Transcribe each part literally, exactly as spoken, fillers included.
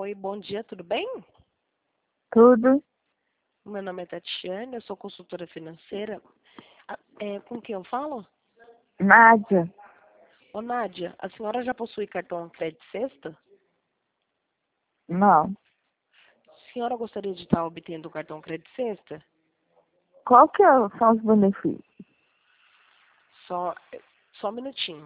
Oi, bom dia, tudo bem? Tudo. Meu nome é Tatiane, eu sou consultora financeira. Ah, é, com quem eu falo? Nádia. Ô, Nádia, a senhora já possui cartão Crédito Sexta? Não. A senhora gostaria de estar obtendo o cartão Crédito Sexta? Qual que é- são os benefícios? Só, só um minutinho.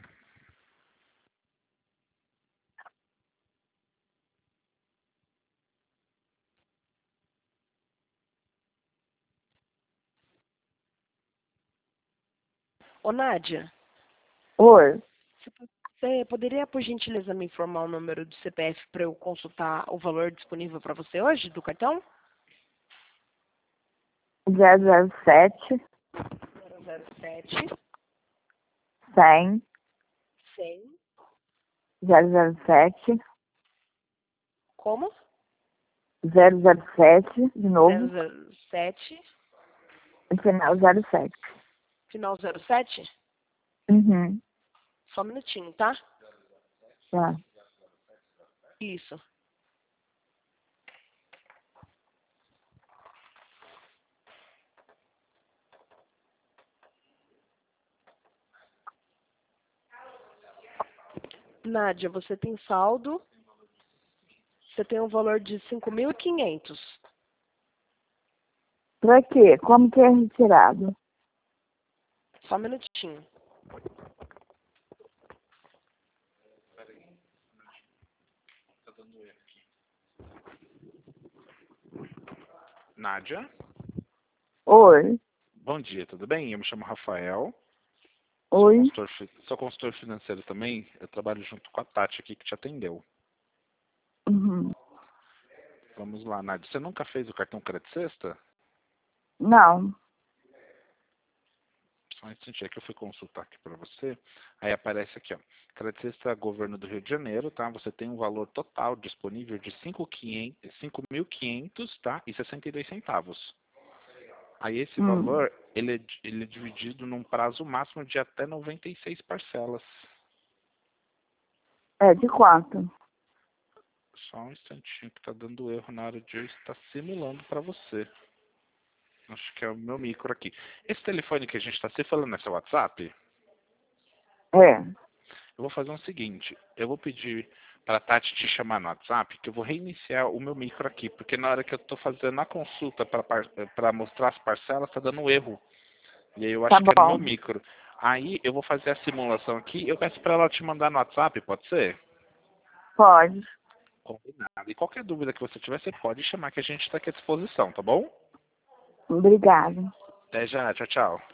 Ô, Nádia, Oi. você poderia, por gentileza, me informar o número do C P F para eu consultar o valor disponível para você hoje do cartão? zero zero sete, zero zero sete, cem, cem. zero zero sete, Como? zero zero sete, de zero novo, zero sete, e final zero sete. final zero sete? Uhum. Só um minutinho, tá? Tá. Isso. Nádia, você tem saldo, você tem um valor de cinco mil e quinhentos. Pra quê? Como que é retirado? Só um minutinho. Nádia, Oi. bom dia, tudo bem? Eu me chamo Rafael, sou Oi. consultor, fi- sou consultor financeiro também. Eu trabalho junto com a Tati aqui que te atendeu. Uhum. Vamos lá, Nádia. Você nunca fez o cartão Crédito Sexta? Não. Só um instantinho, é que eu fui consultar aqui para você. Aí aparece aqui, ó. Crédito Sexta, Governo do Rio de Janeiro, tá? Você tem um valor total disponível de cinco mil e quinhentos, tá? E sessenta e dois centavos. Aí esse Hum. valor, ele é, di- ele é dividido num prazo máximo de até noventa e seis parcelas. É de quanto? Só um instantinho que tá dando erro na hora de eu estar simulando para você. Acho que é o meu micro aqui. Esse telefone que a gente está se falando é seu WhatsApp? É. Eu vou fazer o seguinte, eu vou pedir para a Tati te chamar no WhatsApp, que eu vou reiniciar o meu micro aqui, porque na hora que eu estou fazendo a consulta para mostrar as parcelas, está dando erro. E aí eu Tá acho que é no meu bom. micro. Aí eu vou fazer a simulação aqui, eu peço para ela te mandar no WhatsApp, pode ser? Pode. Combinado. E qualquer dúvida que você tiver, você pode chamar que a gente está aqui à disposição, tá bom? Obrigada. Até já, tchau, tchau.